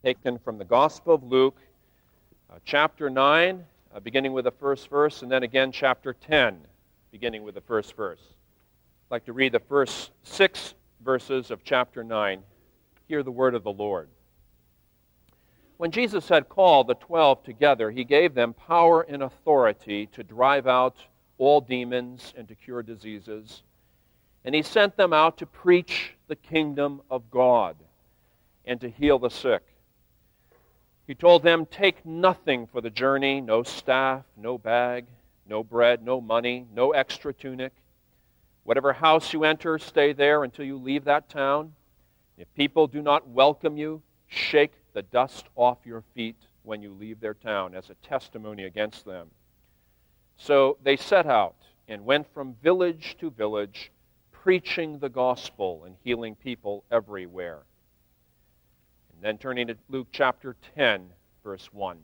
Taken from the Gospel of Luke, chapter 9, beginning with the first verse, and then again chapter 10, beginning with the first verse. I'd like to read the first 6 verses of chapter 9. Hear the word of the Lord. When Jesus had called the 12 together, he gave them power and authority to drive out all demons and to cure diseases. And he sent them out to preach the kingdom of God and to heal the sick. He told them, "Take nothing for the journey, no staff, no bag, no bread, no money, no extra tunic. Whatever house you enter, stay there until you leave that town. If people do not welcome you, shake the dust off your feet when you leave their town as a testimony against them." So they set out and went from village to village, preaching the gospel and healing people everywhere. Then turning to Luke chapter 10, verse 1.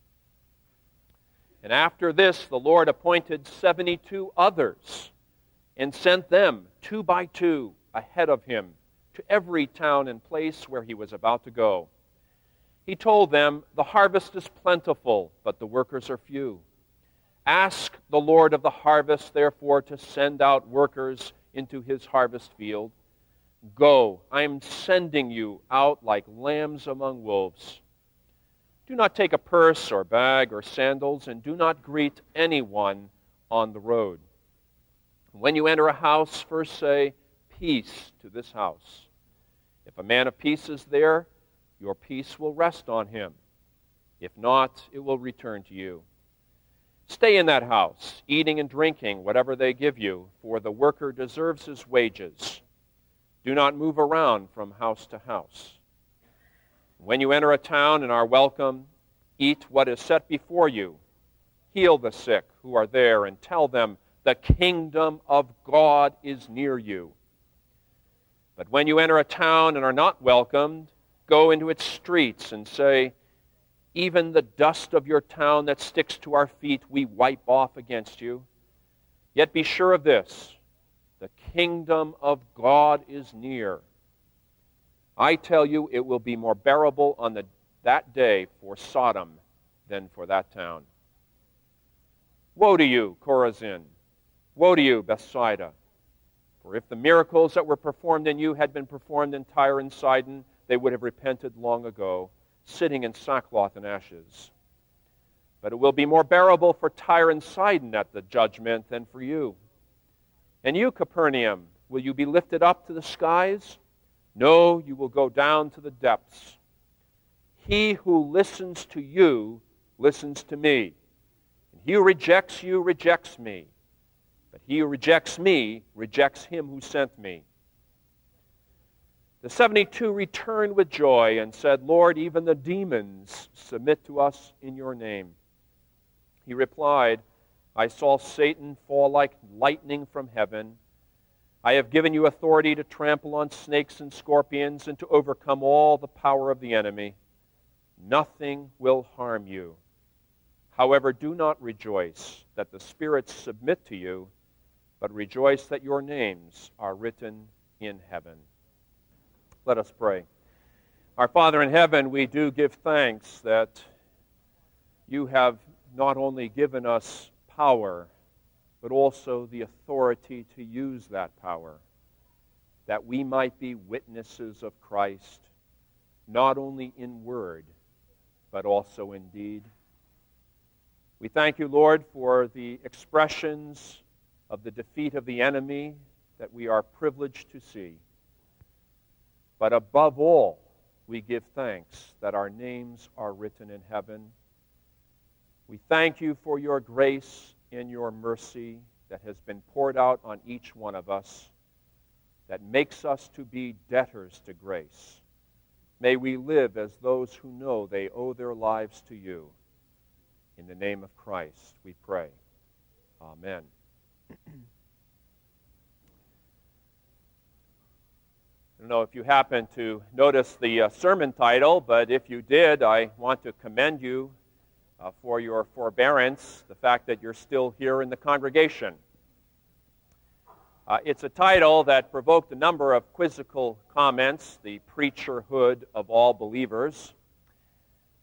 And after this, the Lord appointed 72 others and sent them 2 by 2 ahead of him to every town and place where he was about to go. He told them, "The harvest is plentiful, but the workers are few. Ask the Lord of the harvest, therefore, to send out workers into his harvest field. Go, I am sending you out like lambs among wolves. Do not take a purse or bag or sandals, and do not greet anyone on the road. When you enter a house, first say, 'Peace to this house.' If a man of peace is there, your peace will rest on him. If not, it will return to you. Stay in that house, eating and drinking whatever they give you, for the worker deserves his wages. Do not move around from house to house. When you enter a town and are welcome, eat what is set before you. Heal the sick who are there and tell them the kingdom of God is near you. But when you enter a town and are not welcomed, go into its streets and say, 'Even the dust of your town that sticks to our feet we wipe off against you.' Yet be sure of this, the kingdom of God is near. I tell you, it will be more bearable on that day for Sodom than for that town. Woe to you, Chorazin! Woe to you, Bethsaida! For if the miracles that were performed in you had been performed in Tyre and Sidon, they would have repented long ago, sitting in sackcloth and ashes. But it will be more bearable for Tyre and Sidon at the judgment than for you. And you, Capernaum, will you be lifted up to the skies? No, you will go down to the depths. He who listens to you listens to me. And he who rejects you rejects me. But he who rejects me rejects him who sent me." The 72 returned with joy and said, "Lord, even the demons submit to us in your name." He replied, "I saw Satan fall like lightning from heaven. I have given you authority to trample on snakes and scorpions and to overcome all the power of the enemy. Nothing will harm you. However, do not rejoice that the spirits submit to you, but rejoice that your names are written in heaven." Let us pray. Our Father in heaven, we do give thanks that you have not only given us power, but also the authority to use that power, that we might be witnesses of Christ, not only in word, but also in deed. We thank you, Lord, for the expressions of the defeat of the enemy that we are privileged to see. But above all, we give thanks that our names are written in heaven. We thank you for your grace and your mercy that has been poured out on each one of us, that makes us to be debtors to grace. May we live as those who know they owe their lives to you. In the name of Christ, we pray. Amen. I don't know if you happen to notice the sermon title, but if you did, I want to commend you for your forbearance, the fact that you're still here in the congregation. It's a title that provoked a number of quizzical comments, the preacherhood of all believers.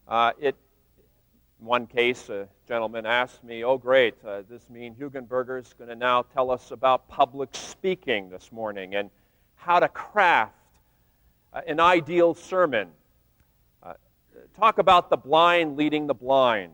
In one case, a gentleman asked me, "Oh, great, does this mean Hugenberger is going to now tell us about public speaking this morning and how to craft an ideal sermon? Talk about the blind leading the blind."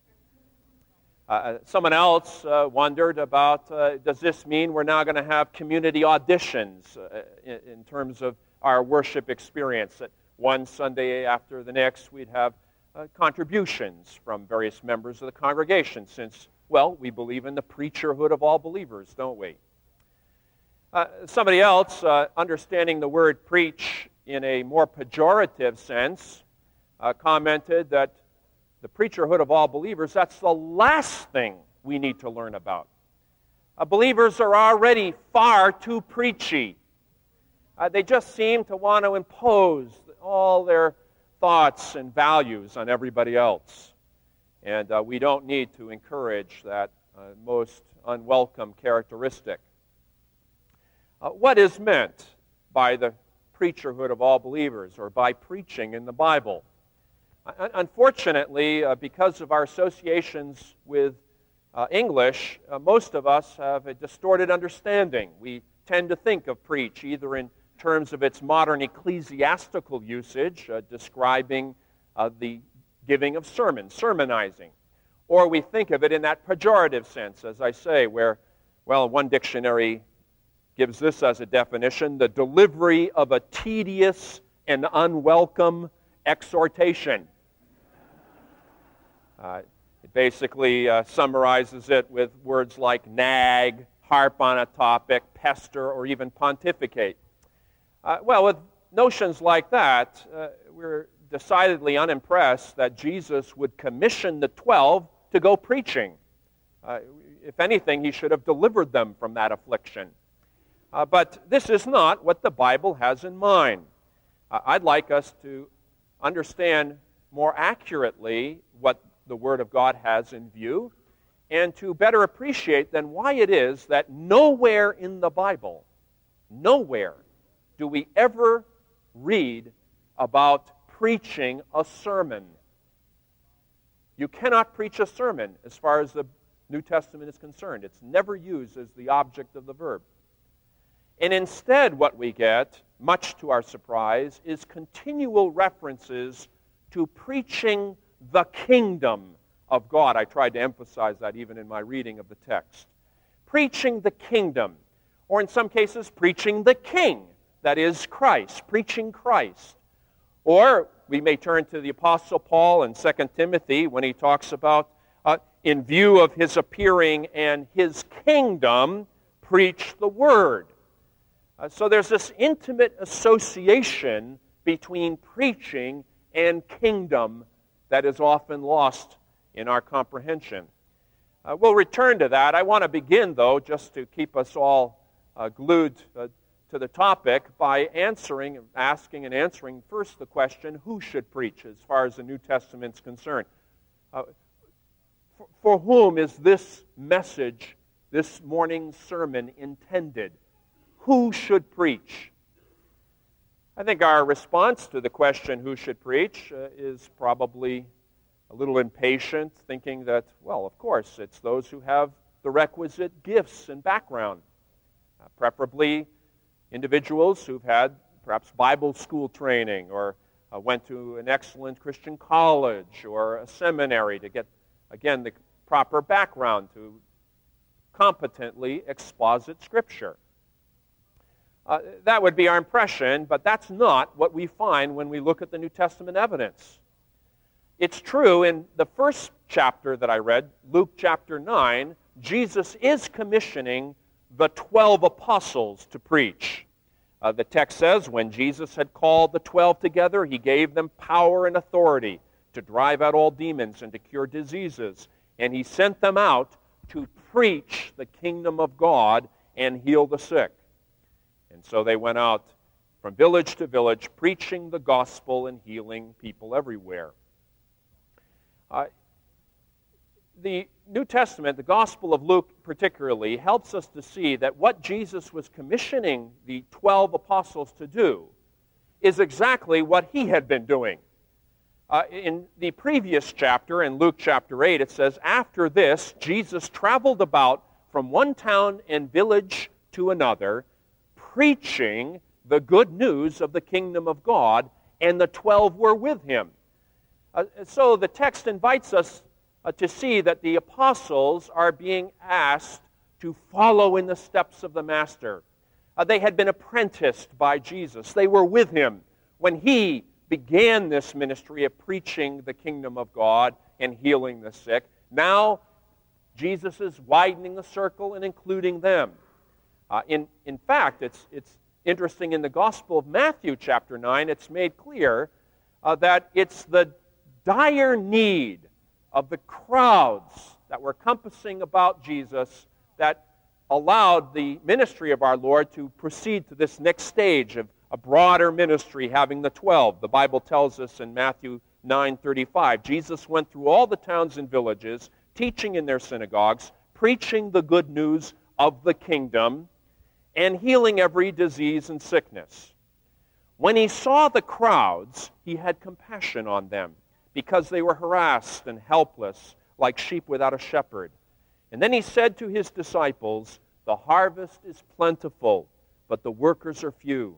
Someone else wondered about, does this mean we're now going to have community auditions in terms of our worship experience? That one Sunday after the next, we'd have contributions from various members of the congregation since, well, we believe in the preacherhood of all believers, don't we? Somebody else, understanding the word preach in a more pejorative sense, commented that the preacherhood of all believers, that's the last thing we need to learn about. Believers are already far too preachy. They just seem to want to impose all their thoughts and values on everybody else. And we don't need to encourage that most unwelcome characteristic. What is meant by the preacherhood of all believers or by preaching in the Bible? Unfortunately, because of our associations with English, most of us have a distorted understanding. We tend to think of preach either in terms of its modern ecclesiastical usage, describing the giving of sermons, sermonizing. Or we think of it in that pejorative sense, as I say, where, well, one dictionary gives this as a definition: the delivery of a tedious and unwelcome exhortation. It basically summarizes it with words like nag, harp on a topic, pester, or even pontificate. Well, with notions like that, we're decidedly unimpressed that Jesus would commission the 12 to go preaching. If anything, he should have delivered them from that affliction. But this is not what the Bible has in mind. I'd like us to understand more accurately what the Word of God has in view, and to better appreciate then why it is that nowhere in the Bible, nowhere do we ever read about preaching a sermon. You cannot preach a sermon as far as the New Testament is concerned. It's never used as the object of the verb. And instead what we get, much to our surprise, is continual references to preaching the kingdom of God. I tried to emphasize that even in my reading of the text. Preaching the kingdom, or in some cases, preaching the king, that is Christ, preaching Christ. Or we may turn to the Apostle Paul in 2 Timothy when he talks about, in view of his appearing and his kingdom, preach the word. So there's this intimate association between preaching and kingdom that is often lost in our comprehension. We'll return to that. I want to begin, though, just to keep us all glued to the topic, by asking and answering first the question, who should preach as far as the New Testament's concerned? For whom is this message, this morning's sermon, intended? Who should preach? I think our response to the question, who should preach, is probably a little impatient, thinking that, well, of course, it's those who have the requisite gifts and background, preferably individuals who've had perhaps Bible school training or went to an excellent Christian college or a seminary to get, again, the proper background to competently exposit Scripture. That would be our impression, but that's not what we find when we look at the New Testament evidence. It's true in the first chapter that I read, Luke chapter 9, Jesus is commissioning the 12 apostles to preach. The text says, when Jesus had called the 12 together, he gave them power and authority to drive out all demons and to cure diseases. And he sent them out to preach the kingdom of God and heal the sick. And so they went out from village to village, preaching the gospel and healing people everywhere. The New Testament, the Gospel of Luke particularly, helps us to see that what Jesus was commissioning the 12 apostles to do is exactly what he had been doing. In the previous chapter, in Luke chapter 8, it says, "After this, Jesus traveled about from one town and village to another, preaching the good news of the kingdom of God, and the 12 were with him." So the text invites us to see that the apostles are being asked to follow in the steps of the Master. They had been apprenticed by Jesus. They were with him when he began this ministry of preaching the kingdom of God and healing the sick. Now, Jesus is widening the circle and including them. In fact, it's interesting, in the Gospel of Matthew chapter 9, it's made clear that it's the dire need of the crowds that were compassing about Jesus that allowed the ministry of our Lord to proceed to this next stage of a broader ministry, having the 12. The Bible tells us in Matthew 9:35, Jesus went through all the towns and villages, teaching in their synagogues, preaching the good news of the kingdom, and healing every disease and sickness. When he saw the crowds, he had compassion on them, because they were harassed and helpless, like sheep without a shepherd. And then he said to his disciples, "The harvest is plentiful, but the workers are few.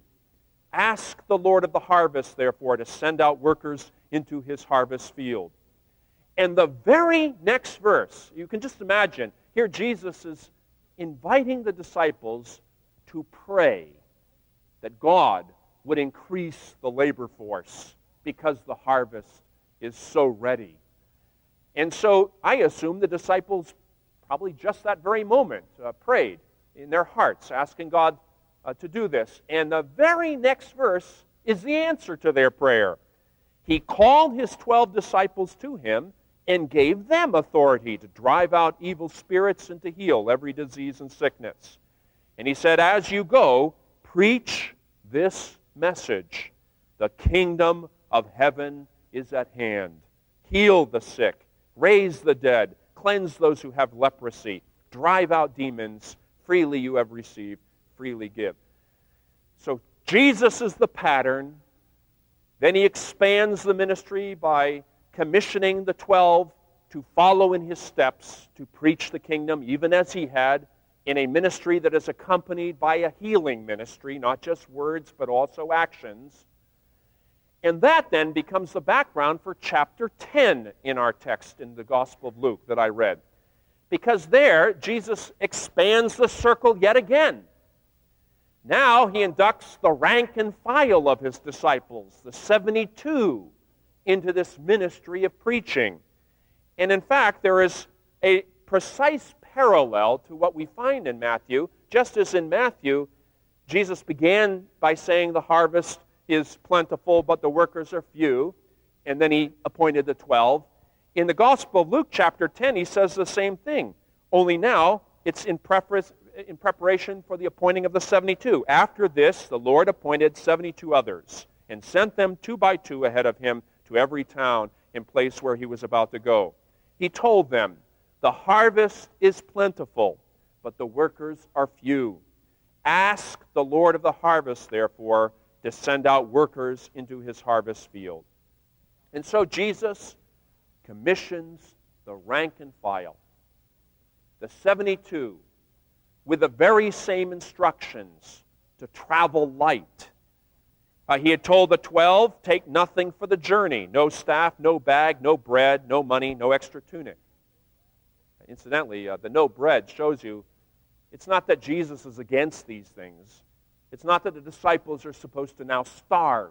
Ask the Lord of the harvest, therefore, to send out workers into his harvest field." And the very next verse, you can just imagine, here Jesus is inviting the disciples to pray that God would increase the labor force because the harvest is so ready. And so I assume the disciples probably just that very moment prayed in their hearts, asking God to do this. And the very next verse is the answer to their prayer. He called his 12 disciples to him and gave them authority to drive out evil spirits and to heal every disease and sickness. And he said, "As you go, preach this message. The kingdom of heaven is at hand. Heal the sick, raise the dead, cleanse those who have leprosy, drive out demons. Freely you have received, freely give." So Jesus is the pattern. Then he expands the ministry by commissioning the 12 to follow in his steps, to preach the kingdom, even as he had, in a ministry that is accompanied by a healing ministry, not just words, but also actions. And that then becomes the background for chapter 10 in our text in the Gospel of Luke that I read. Because there, Jesus expands the circle yet again. Now he inducts the rank and file of his disciples, the 72, into this ministry of preaching. And in fact, there is a precise parallel to what we find in Matthew. Just as in Matthew, Jesus began by saying the harvest is plentiful, but the workers are few, and then he appointed the 12. In the Gospel of Luke chapter 10, he says the same thing, only now it's in preparation for the appointing of the 72. After this, the Lord appointed 72 others and sent them 2 by 2 ahead of him to every town and place where he was about to go. He told them, "The harvest is plentiful, but the workers are few. Ask the Lord of the harvest, therefore, to send out workers into his harvest field." And so Jesus commissions the rank and file, the 72, with the very same instructions to travel light. He had told the 12, "Take nothing for the journey, no staff, no bag, no bread, no money, no extra tunic." Incidentally, the no bread shows you it's not that Jesus is against these things. It's not that the disciples are supposed to now starve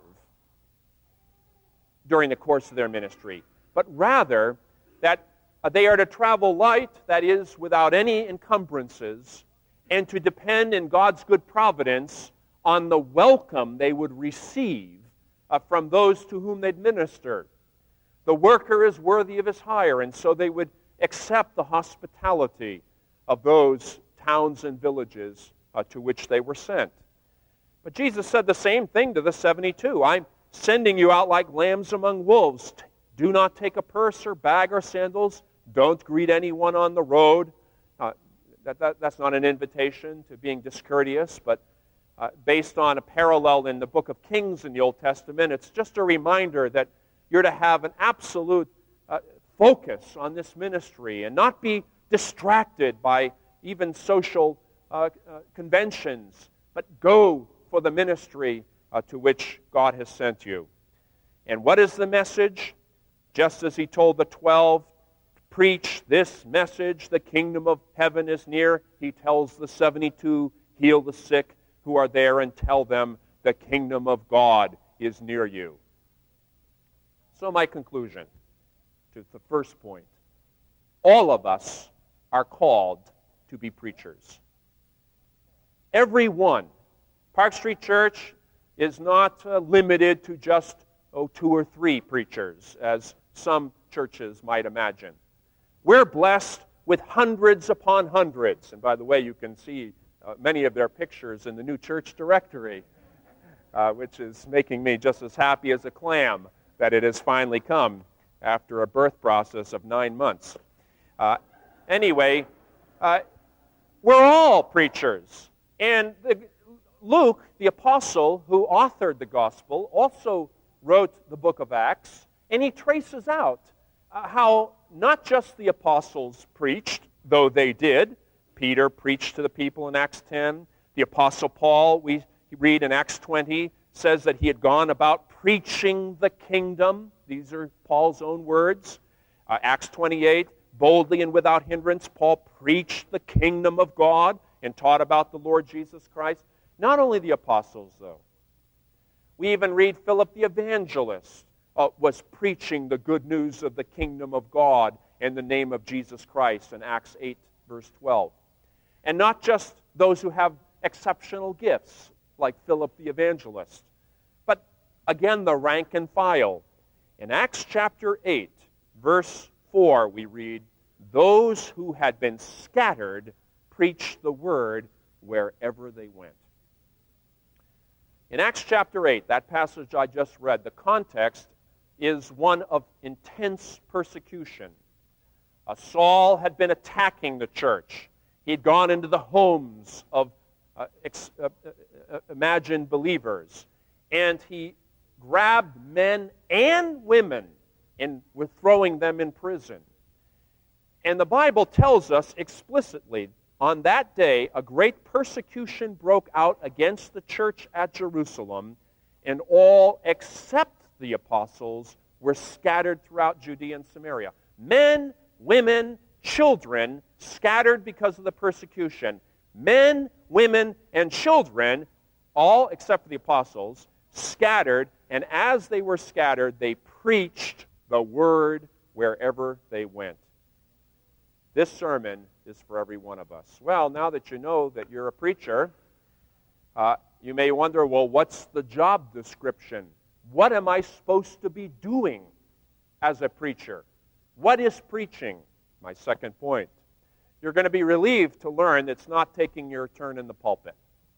during the course of their ministry, but rather that they are to travel light, that is, without any encumbrances, and to depend in God's good providence on the welcome they would receive from those to whom they'd minister. The worker is worthy of his hire, and so they would accept the hospitality of those towns and villages to which they were sent. But Jesus said the same thing to the 72. "I'm sending you out like lambs among wolves. Do not take a purse or bag or sandals. Don't greet anyone on the road." That's not an invitation to being discourteous, but based on a parallel in the book of Kings in the Old Testament, it's just a reminder that you're to have an absolute focus on this ministry and not be distracted by even social conventions, but go for the ministry to which God has sent you. And what is the message? Just as he told the 12, preach this message, the kingdom of heaven is near, he tells the 72, heal the sick who are there and tell them the kingdom of God is near you. So my conclusion to the first point, all of us are called to be preachers. Everyone. Park Street Church is not limited to just 2 or 3 preachers, as some churches might imagine. We're blessed with hundreds upon hundreds. And by the way, you can see many of their pictures in the new church directory, which is making me just as happy as a clam that it has finally come after a birth process of 9 months. Anyway, we're all preachers. And Luke, the apostle who authored the gospel, also wrote the book of Acts, and he traces out how not just the apostles preached, though they did. Peter preached to the people in Acts 10. The apostle Paul, we read in Acts 20, says that he had gone about preaching the kingdom. These are Paul's own words. Acts 28, boldly and without hindrance, Paul preached the kingdom of God and taught about the Lord Jesus Christ. Not only the apostles, though. We even read Philip the evangelist was preaching the good news of the kingdom of God in the name of Jesus Christ in Acts 8, verse 12. And not just those who have exceptional gifts, like Philip the evangelist, but again the rank and file. In Acts chapter 8, verse 4, we read, those who had been scattered preached the word wherever they went. In Acts chapter 8, that passage I just read, the context is one of intense persecution. Saul had been attacking the church. He had gone into the homes of imagined believers, and he grabbed men and women and was throwing them in prison. And the Bible tells us explicitly, on that day, a great persecution broke out against the church at Jerusalem, and all except the apostles were scattered throughout Judea and Samaria. Men, women, children scattered because of the persecution. Men, women, and children, all except for the apostles, scattered, and as they were scattered, they preached the word wherever they went. This sermon is for every one of us. Well, now that you know that you're a preacher, you may wonder, well, what's the job description? What am I supposed to be doing as a preacher? What is preaching? My second point. You're going to be relieved to learn it's not taking your turn in the pulpit.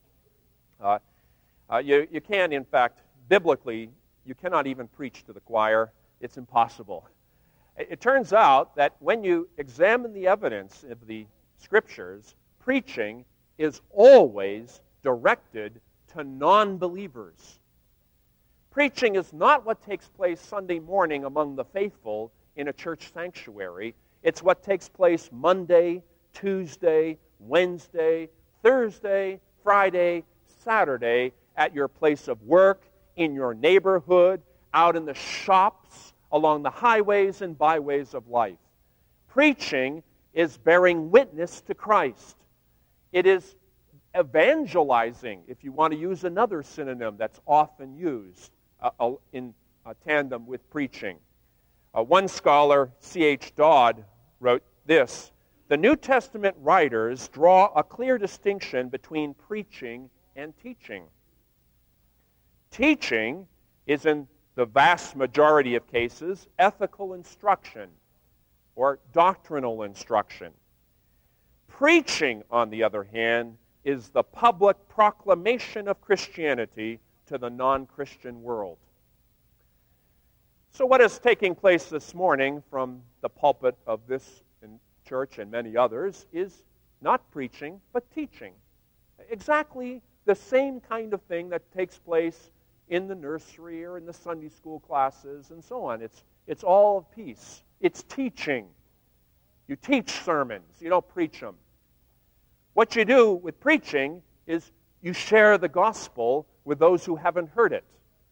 You can, in fact, biblically, you cannot even preach to the choir. It's impossible. It turns out that when you examine the evidence of the Scriptures, preaching is always directed to non-believers. Preaching is not what takes place Sunday morning among the faithful in a church sanctuary. It's what takes place Monday, Tuesday, Wednesday, Thursday, Friday, Saturday at your place of work, in your neighborhood, out in the shops, along the highways and byways of life. Preaching is bearing witness to Christ. It is evangelizing, if you want to use another synonym that's often used in tandem with preaching. One scholar, C.H. Dodd, wrote this: the New Testament writers draw a clear distinction between preaching and teaching. Teaching is, in the vast majority of cases, ethical instruction or doctrinal instruction. Preaching, on the other hand, is the public proclamation of Christianity to the non-Christian world. So what is taking place this morning from the pulpit of this church and many others is not preaching, but teaching. Exactly the same kind of thing that takes place in the nursery or in the Sunday school classes and so on. It's all of peace. It's teaching. You teach sermons. You don't preach them. What you do with preaching is you share the gospel with those who haven't heard it.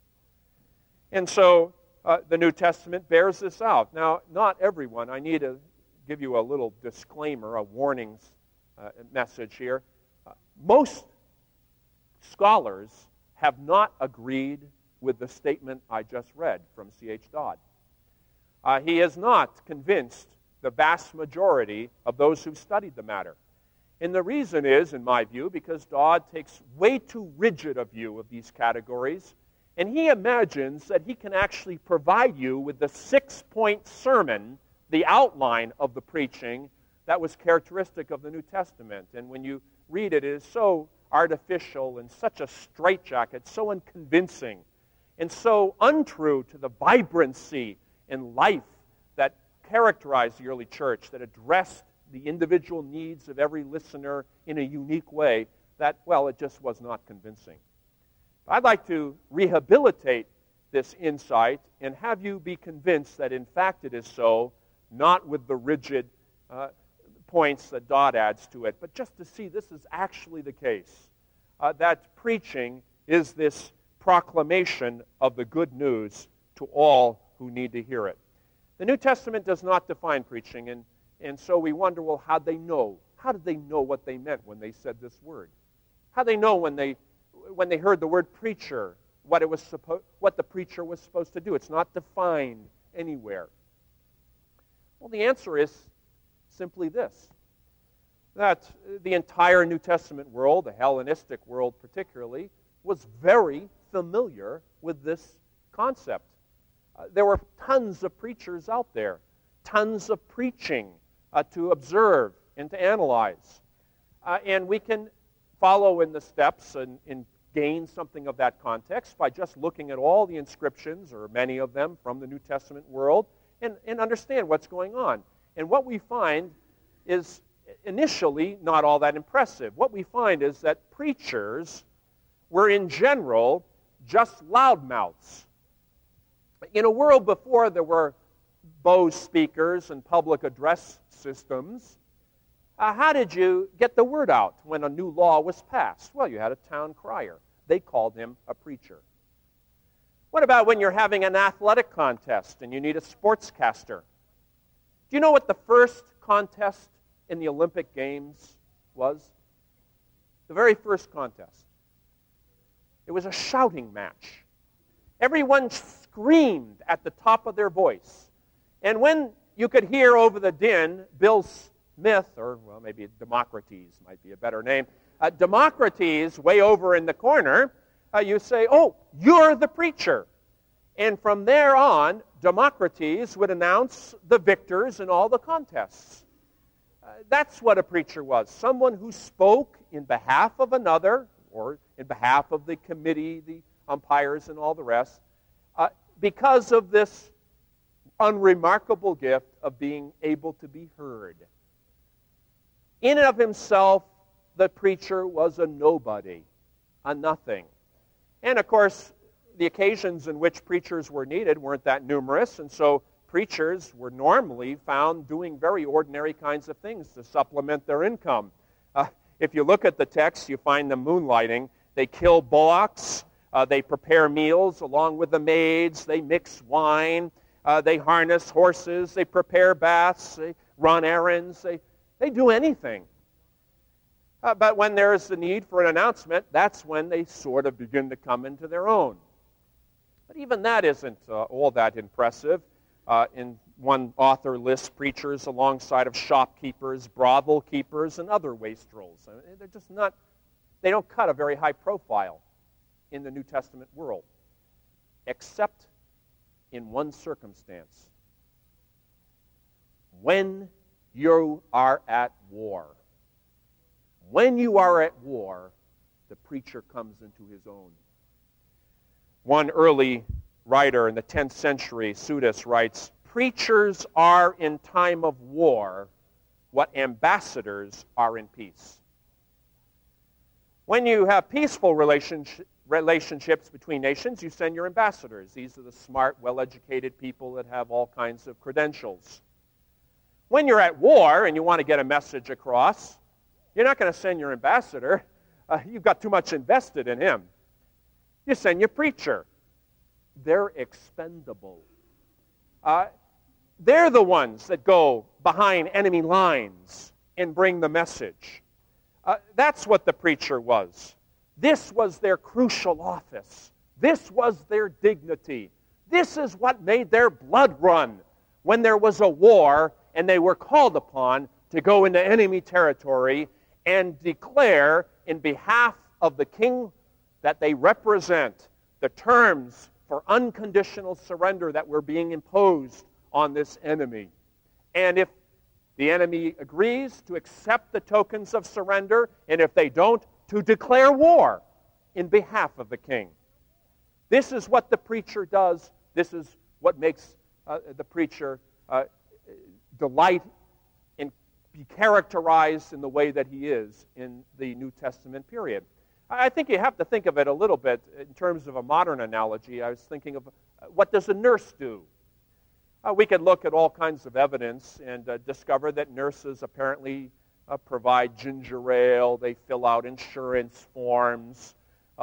And so the New Testament bears this out. Now, not everyone. I need to give you a little disclaimer, a warning message here. Most scholars have not agreed with the statement I just read from C.H. Dodd. He has not convinced the vast majority of those who've studied the matter. And the reason is, in my view, because Dodd takes way too rigid a view of these categories, and he imagines that he can actually provide you with the 6-point sermon, the outline of the preaching that was characteristic of the New Testament. And when you read it, it is so artificial and such a straitjacket, so unconvincing, and so untrue to the vibrancy and life that characterized the early church, that addressed the individual needs of every listener in a unique way, that, well, it just was not convincing. I'd like to rehabilitate this insight and have you be convinced that in fact it is so, not with the rigid points that Dodd adds to it, but just to see this is actually the case, that preaching is this proclamation of the good news to all who need to hear it. The New Testament does not define preaching, and so we wonder, well, how did they know? How did they know what they meant when they said this word? How did they know when they heard the word preacher, what the preacher was supposed to do? It's not defined anywhere. Well, the answer is simply this, that the entire New Testament world, the Hellenistic world particularly, was very familiar with this concept. There were tons of preachers out there, tons of preaching to observe and to analyze. And we can follow in the steps and gain something of that context by just looking at all the inscriptions, or many of them, from the New Testament world, and understand what's going on. And what we find is initially not all that impressive. What we find is that preachers were in general just loudmouths. In a world before there were Bose speakers and public address systems, how did you get the word out when a new law was passed? Well, you had a town crier. They called him a preacher. What about when you're having an athletic contest and you need a sportscaster? Do you know what the first contest in the Olympic Games was? The very first contest. It was a shouting match. Everyone screamed at the top of their voice. And when you could hear over the din Bill Smith, or well, maybe Democritus might be a better name, Democritus way over in the corner, you say, oh, you're the preacher. And from there on, Democritus would announce the victors in all the contests. That's what a preacher was, someone who spoke in behalf of another, or in behalf of the committee, the umpires, and all the rest, because of this unremarkable gift of being able to be heard. In and of himself, the preacher was a nobody, a nothing. And of course, the occasions in which preachers were needed weren't that numerous, and so preachers were normally found doing very ordinary kinds of things to supplement their income. If you look at the text, you find them moonlighting. They kill bullocks, they prepare meals along with the maids, they mix wine, they harness horses, they prepare baths, they run errands, they do anything. But when there is the need for an announcement, that's when they sort of begin to come into their own. But even that isn't all that impressive. In one author lists preachers alongside of shopkeepers, brothel keepers, and other wastrels. They're just not, they don't cut a very high profile in the New Testament world, except in one circumstance. When you are at war. When you are at war, the preacher comes into his own. One early writer in the 10th century, Sudas, writes, preachers are in time of war what ambassadors are in peace. When you have peaceful relationships between nations, you send your ambassadors. These are the smart, well-educated people that have all kinds of credentials. When you're at war and you want to get a message across, you're not going to send your ambassador. You've got too much invested in him. You send your preacher. They're expendable. They're the ones that go behind enemy lines and bring the message. That's what the preacher was. This was their crucial office. This was their dignity. This is what made their blood run when there was a war and they were called upon to go into enemy territory and declare in behalf of the king that they represent the terms for unconditional surrender that were being imposed on this enemy. And if the enemy agrees to accept the tokens of surrender, and if they don't, to declare war in behalf of the king. This is what the preacher does. This is what makes the preacher delight and be characterized in the way that he is in the New Testament period. I think you have to think of it a little bit in terms of a modern analogy. I was thinking of what does a nurse do? We could look at all kinds of evidence and discover that nurses apparently provide ginger ale. They fill out insurance forms.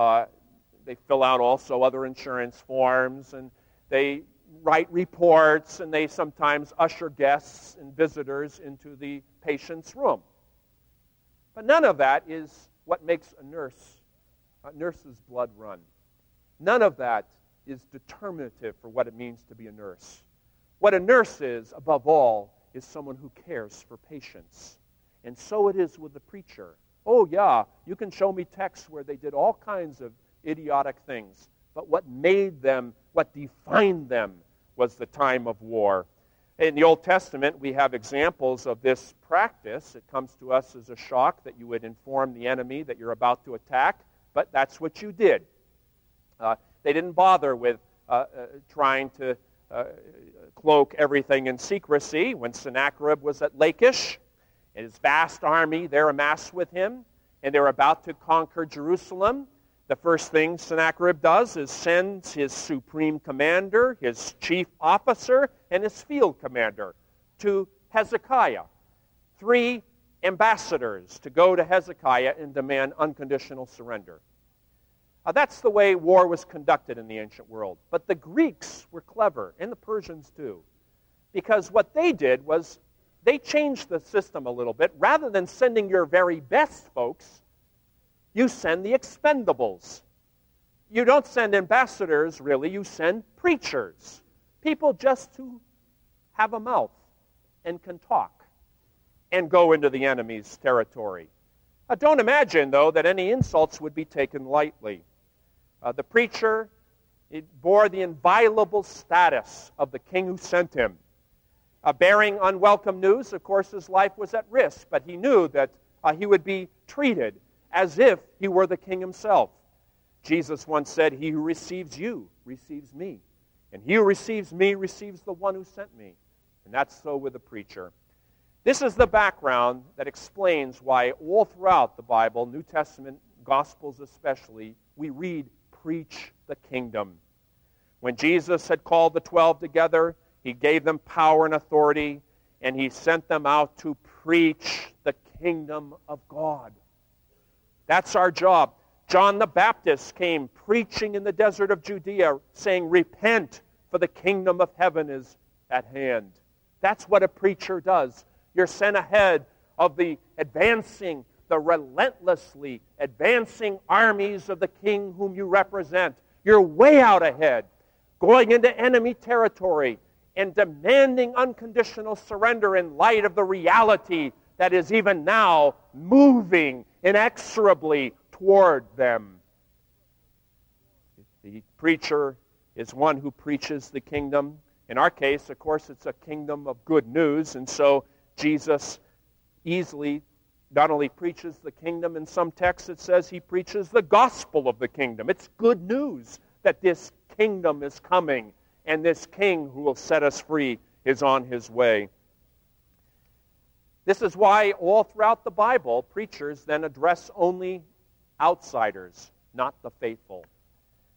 They fill out also other insurance forms, and they write reports, and they sometimes usher guests and visitors into the patient's room. But none of that is what makes a nurse's blood run. None of that is determinative for what it means to be a nurse. What a nurse is, above all, is someone who cares for patients. And so it is with the preacher. Oh, yeah, you can show me texts where they did all kinds of idiotic things. But what made them, what defined them, was the time of war. In the Old Testament, we have examples of this practice. It comes to us as a shock that you would inform the enemy that you're about to attack, but that's what you did. They didn't bother with trying to cloak everything in secrecy. When Sennacherib was at Lachish, and his vast army there amassed with him, and they're about to conquer Jerusalem, the first thing Sennacherib does is sends his supreme commander, his chief officer, and his field commander to Hezekiah. 3 ambassadors to go to Hezekiah and demand unconditional surrender. That's the way war was conducted in the ancient world. But the Greeks were clever, and the Persians too, because what they did was they changed the system a little bit. Rather than sending your very best folks, you send the expendables. You don't send ambassadors, really. You send preachers, people just who have a mouth and can talk and go into the enemy's territory. Don't imagine, though, that any insults would be taken lightly. The preacher, it bore the inviolable status of the king who sent him. Bearing unwelcome news, of course, his life was at risk, but he knew that he would be treated as if he were the king himself. Jesus once said, "He who receives you receives me, and he who receives me receives the one who sent me." And that's so with the preacher. This is the background that explains why all throughout the Bible, New Testament, Gospels especially, we read, "Preach the kingdom." When Jesus had called the 12 together, he gave them power and authority, and he sent them out to preach the kingdom of God. That's our job. John the Baptist came preaching in the desert of Judea, saying, "Repent, for the kingdom of heaven is at hand." That's what a preacher does. You're sent ahead of the relentlessly advancing armies of the king whom you represent. You're way out ahead, going into enemy territory and demanding unconditional surrender in light of the reality that is even now moving inexorably toward them. The preacher is one who preaches the kingdom. In our case, of course, it's a kingdom of good news, and so Jesus easily not only preaches the kingdom, in some texts it says he preaches the gospel of the kingdom. It's good news that this kingdom is coming, and this king who will set us free is on his way. This is why all throughout the Bible, preachers then address only outsiders, not the faithful.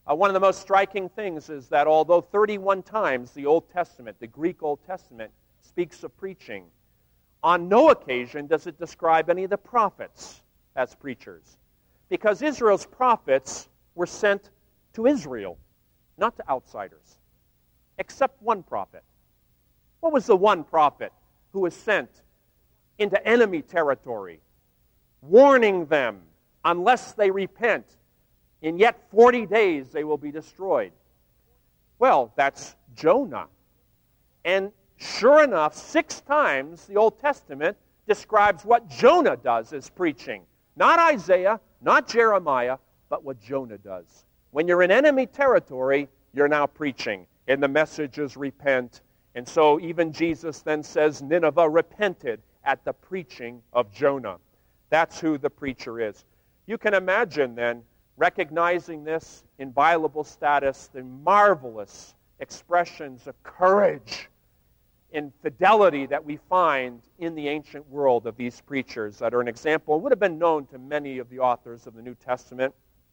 One of the most striking things is that although 31 times the Old Testament, the Greek Old Testament, speaks of preaching, on no occasion does it describe any of the prophets as preachers. Because Israel's prophets were sent to Israel, not to outsiders, except one prophet. What was the one prophet who was sent into enemy territory, warning them, unless they repent, in yet 40 days they will be destroyed? Well, that's Jonah. And sure enough, 6 times the Old Testament describes what Jonah does as preaching. Not Isaiah, not Jeremiah, but what Jonah does. When you're in enemy territory, you're now preaching. And the message is repent. And so even Jesus then says Nineveh repented at the preaching of Jonah. That's who the preacher is. You can imagine then, recognizing this inviolable status, the marvelous expressions of courage and fidelity that we find in the ancient world of these preachers that are an example, would have been known to many of the authors of the New Testament.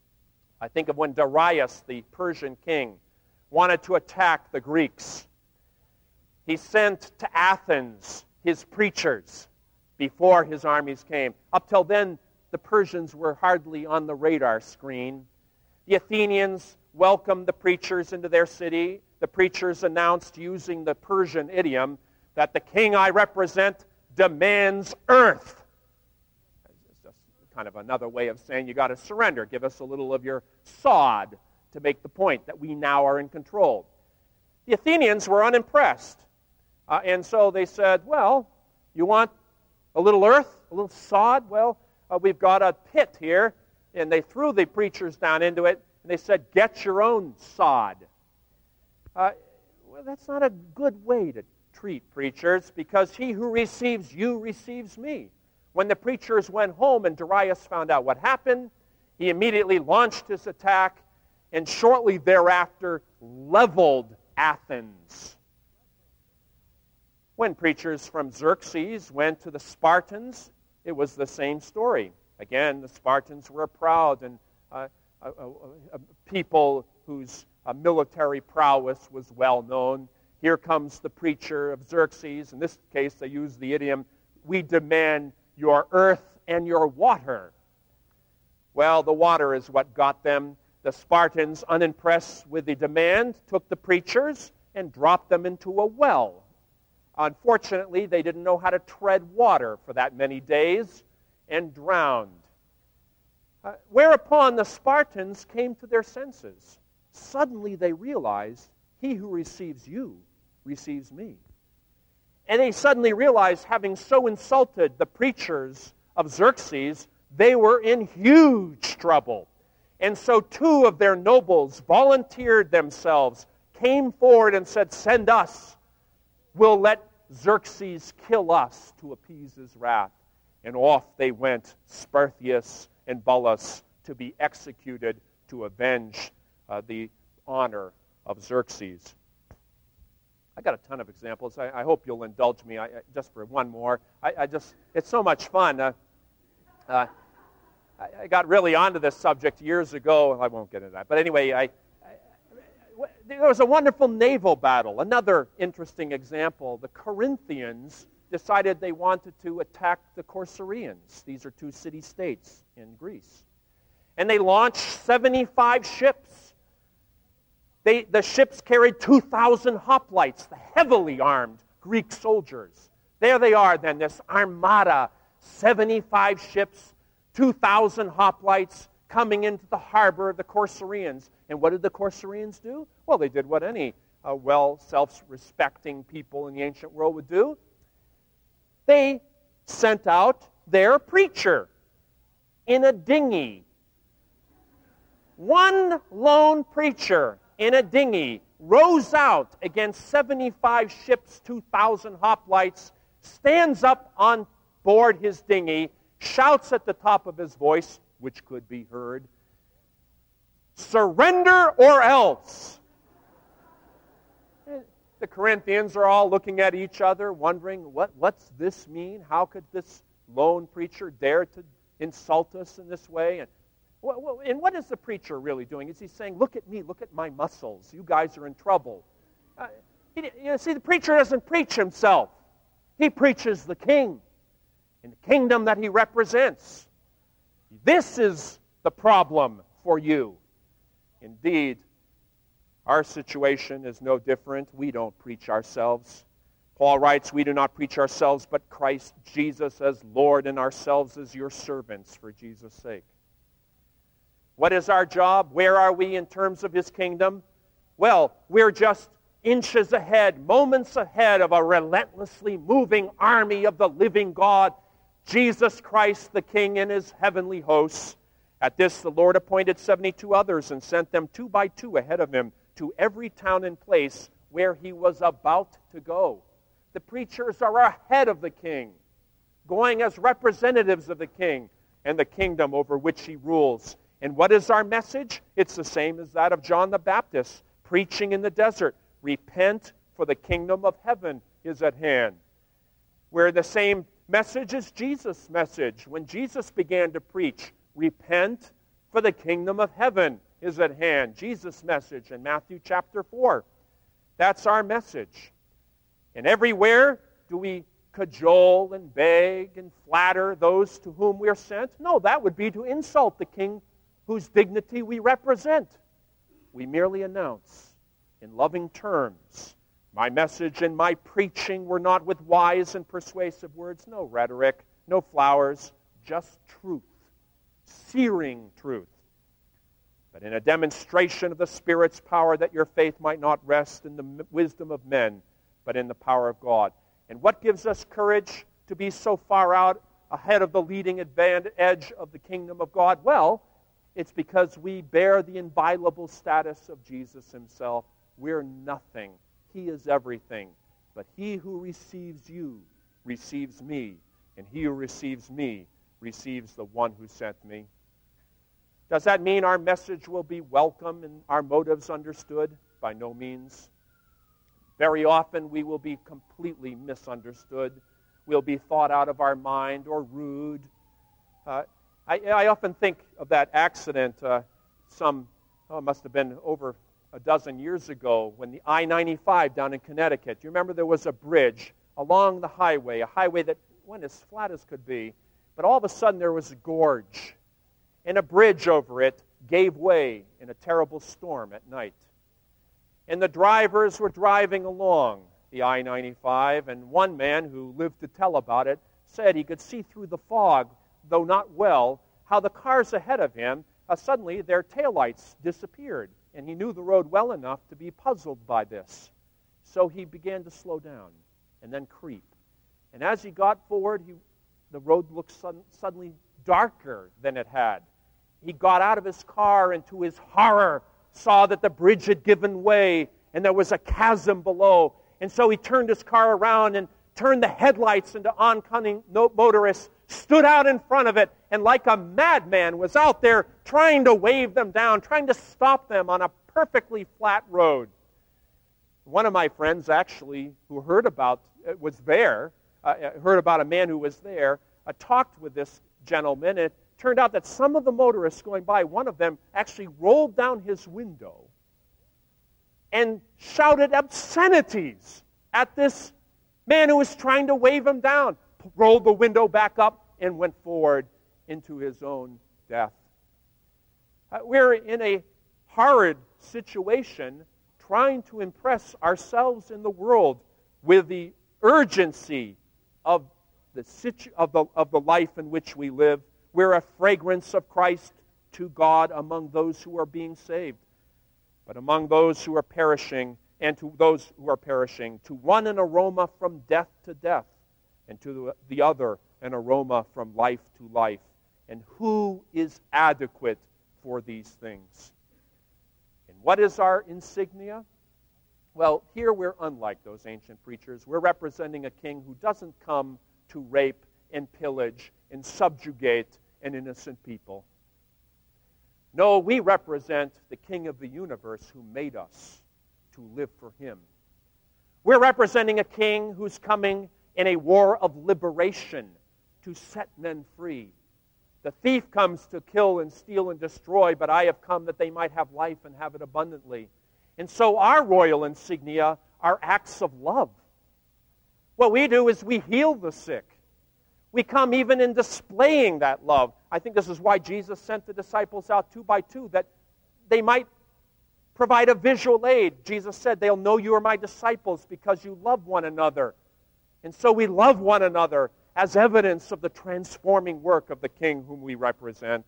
I think of when Darius, the Persian king, wanted to attack the Greeks. He sent to Athens his preachers before his armies came. Up till then, the Persians were hardly on the radar screen. The Athenians welcomed the preachers into their city. The preachers announced, using the Persian idiom, that the king I represent demands earth. It's just kind of another way of saying you got to surrender. Give us a little of your sod to make the point that we now are in control. The Athenians were unimpressed. And so they said, well, you want a little earth, a little sod? Well, we've got a pit here. And they threw the preachers down into it, and they said, get your own sod. Well, that's not a good way to treat preachers, because he who receives you receives me. When the preachers went home and Darius found out what happened, he immediately launched his attack and shortly thereafter leveled Athens. When preachers from Xerxes went to the Spartans, it was the same story. Again, the Spartans were a proud and people whose military prowess was well known. Here comes the preacher of Xerxes. In this case, they use the idiom, we demand your earth and your water. Well, the water is what got them. The Spartans, unimpressed with the demand, took the preachers and dropped them into a well. Unfortunately, they didn't know how to tread water for that many days and drowned. Whereupon the Spartans came to their senses. Suddenly they realized, he who receives you receives me. And they suddenly realized, having so insulted the preachers of Xerxes, they were in huge trouble. And so 2 of their nobles volunteered themselves, came forward and said, send us. We'll let Xerxes kill us to appease his wrath. And off they went, Sparthius and Bullus, to be executed to avenge the honor of Xerxes. I got a ton of examples. I hope you'll indulge me just for one more. It's so much fun. I got really onto this subject years ago. I won't get into that. But anyway, there was a wonderful naval battle. Another interesting example. The Corinthians decided they wanted to attack the Corcyraeans. These are 2 city-states in Greece. And they launched 75 ships. The ships carried 2,000 hoplites, the heavily armed Greek soldiers. There they are then, this armada, 75 ships, 2,000 hoplites coming into the harbor of the Corcyraeans. And what did the Corcyraeans do? Well, they did what any self-respecting people in the ancient world would do. They sent out their preacher in a dinghy. One lone preacher in a dinghy rows out against 75 ships, 2,000 hoplites, stands up on board his dinghy, shouts at the top of his voice, which could be heard, surrender or else. The Corinthians are all looking at each other, wondering, what's this mean? How could this lone preacher dare to insult us in this way? And And what is the preacher really doing? Is he saying, look at me, look at my muscles, you guys are in trouble? See, the preacher doesn't preach himself. He preaches the king and the kingdom that he represents. This is the problem for you. Indeed, our situation is no different. We don't preach ourselves. Paul writes, we do not preach ourselves, but Christ Jesus as Lord, and ourselves as your servants for Jesus' sake. What is our job? Where are we in terms of his kingdom? Well, we're just inches ahead, moments ahead of a relentlessly moving army of the living God, Jesus Christ the King and his heavenly hosts. At this, the Lord appointed 72 others and sent them 2 by 2 ahead of him to every town and place where he was about to go. The preachers are ahead of the king, going as representatives of the king and the kingdom over which he rules. And what is our message? It's the same as that of John the Baptist, preaching in the desert. Repent, for the kingdom of heaven is at hand. We're the same message as Jesus' message. When Jesus began to preach, repent, for the kingdom of heaven is at hand. Jesus' message in Matthew chapter 4. That's our message. And everywhere, do we cajole and beg and flatter those to whom we are sent? No, that would be to insult the king whose dignity we represent. We merely announce in loving terms, my message and my preaching were not with wise and persuasive words, no rhetoric, no flowers, just truth, searing truth. But in a demonstration of the Spirit's power, that your faith might not rest in the wisdom of men, but in the power of God. And what gives us courage to be so far out ahead of the leading edge of the kingdom of God? Well, it's because we bear the inviolable status of Jesus himself. We're nothing. He is everything. But he who receives you receives me, and he who receives me receives the one who sent me. Does that mean our message will be welcome and our motives understood? By no means. Very often we will be completely misunderstood. We'll be thought out of our mind or rude. I often think of that accident it must have been over a dozen years ago when the I-95 down in Connecticut. You remember there was a bridge along the highway, a highway that went as flat as could be, but all of a sudden there was a gorge, and a bridge over it gave way in a terrible storm at night. And the drivers were driving along the I-95, and one man who lived to tell about it said he could see through the fog, though not well, how the cars ahead of him, suddenly their taillights disappeared. And he knew the road well enough to be puzzled by this. So he began to slow down and then creep. And as he got forward, the road looked suddenly darker than it had. He got out of his car and to his horror saw that the bridge had given way and there was a chasm below. And so he turned his car around and turned the headlights into oncoming motorists, stood out in front of it, and like a madman was out there trying to wave them down, trying to stop them on a perfectly flat road. One of my friends actually, who heard about a man who was there, talked with this gentleman, and it turned out that some of the motorists going by, one of them actually rolled down his window and shouted obscenities at this man who was trying to wave him down, rolled the window back up, and went forward into his own death. We're in a horrid situation trying to impress ourselves in the world with the urgency of the life in which we live. We're a fragrance of Christ to God among those who are being saved. But among those who are perishing, and to those who are perishing, to one an aroma from death to death, and to the other an aroma from life to life. And who is adequate for these things? And what is our insignia? Well, here we're unlike those ancient preachers. We're representing a king who doesn't come to rape and pillage and subjugate an innocent people. No, we represent the King of the universe who made us to live for him. We're representing a king who's coming in a war of liberation to set men free. The thief comes to kill and steal and destroy, but I have come that they might have life and have it abundantly. And so our royal insignia are acts of love. What we do is we heal the sick. We come even in displaying that love. I think this is why Jesus sent the disciples out 2 by 2, that they might provide a visual aid. Jesus said, they'll know you are my disciples because you love one another. And so we love one another as evidence of the transforming work of the King whom we represent.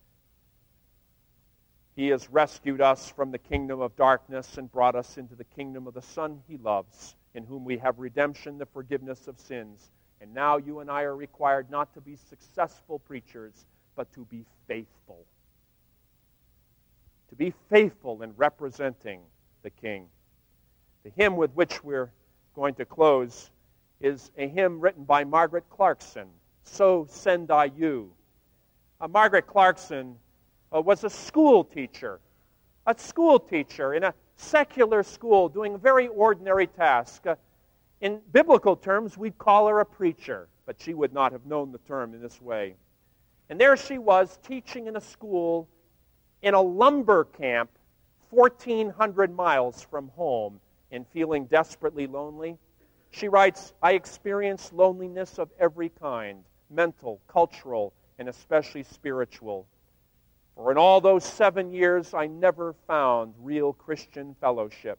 He has rescued us from the kingdom of darkness and brought us into the kingdom of the Son he loves, in whom we have redemption, the forgiveness of sins. And now you and I are required not to be successful preachers, but to be faithful. To be faithful in representing the King. The hymn with which we're going to close is a hymn written by Margaret Clarkson, So Send I You. Margaret Clarkson was a school teacher in a secular school doing a very ordinary task. In biblical terms, we'd call her a preacher, but she would not have known the term in this way. And there she was teaching in a school in a lumber camp 1,400 miles from home and feeling desperately lonely. She writes, I experienced loneliness of every kind, mental, cultural, and especially spiritual. For in all those 7 years, I never found real Christian fellowship.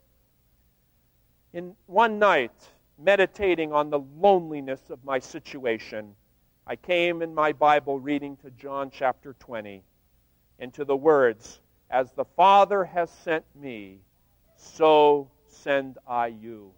In one night, meditating on the loneliness of my situation, I came in my Bible reading to John chapter 20, and to the words, as the Father has sent me, so send I you.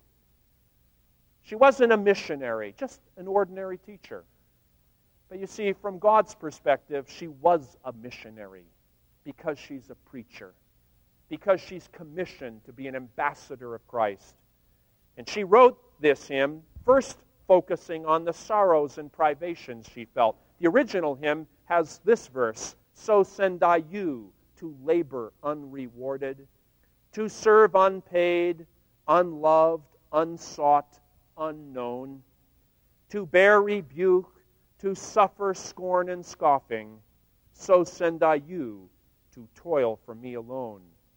She wasn't a missionary, just an ordinary teacher. But you see, from God's perspective, she was a missionary because she's a preacher, because she's commissioned to be an ambassador of Christ. And she wrote this hymn, first focusing on the sorrows and privations she felt. The original hymn has this verse, so send I you to labor unrewarded, to serve unpaid, unloved, unsought, unknown, to bear rebuke, to suffer scorn and scoffing, so send I you to toil for me alone.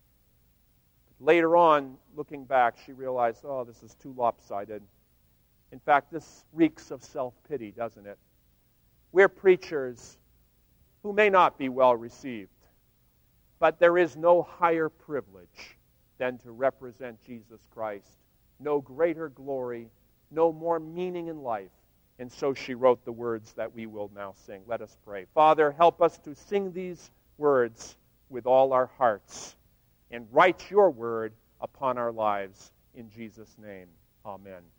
But later on, looking back, she realized, oh, this is too lopsided. In fact, this reeks of self-pity, doesn't it? We're preachers who may not be well received, but there is no higher privilege than to represent Jesus Christ. No greater glory, no more meaning in life. And so she wrote the words that we will now sing. Let us pray. Father, help us to sing these words with all our hearts and write your word upon our lives. In Jesus' name, amen.